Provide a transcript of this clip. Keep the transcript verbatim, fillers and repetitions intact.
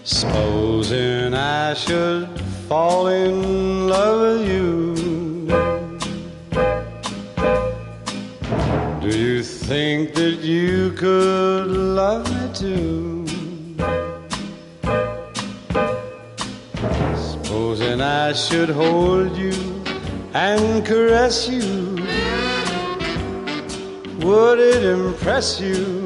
Supposing I should fall in love with you, do you think that you could love me too? Supposing I should hold you and caress you, would it impress you